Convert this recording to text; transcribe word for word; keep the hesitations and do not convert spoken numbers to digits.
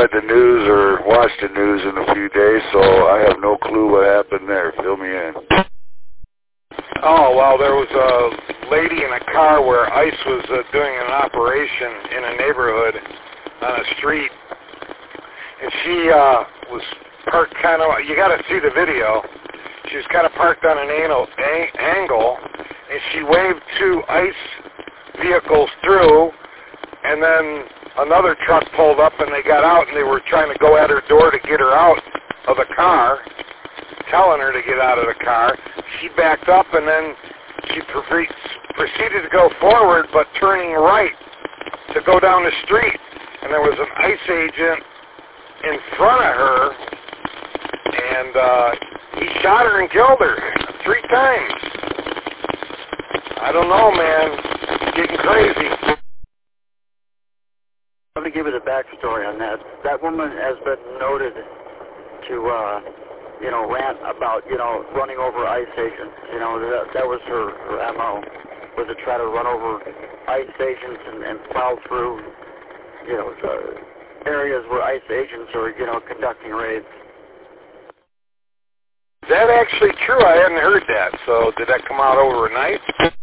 read the news or watched the news in a few days, so I have no clue what happened there. Fill me in. Oh, well, there was a lady in a car where ICE was uh, doing an operation in a neighborhood on a street, and she uh, was parked kind of, you got to see the video, she was kind of parked on an angle, angle, and she waved two ICE vehicles through, and then another truck pulled up, and they got out, and they were trying to go at her door to get her out of the car, telling her to get out of the car. She backed up, and then she pre- proceeded to go forward, but turning right to go down the street. And there was an ICE agent in front of her, and uh, he shot her and killed her three times. I don't know, man. It's getting crazy. Let me give you the backstory on that. That woman has been noted to, uh, you know, rant about, you know, running over ICE agents. You know, that, that was her, her M O, was to try to run over ICE agents and, and plow through, you know, the areas where ICE agents are, you know, conducting raids. Is that actually true? I hadn't heard that. So did that come out overnight?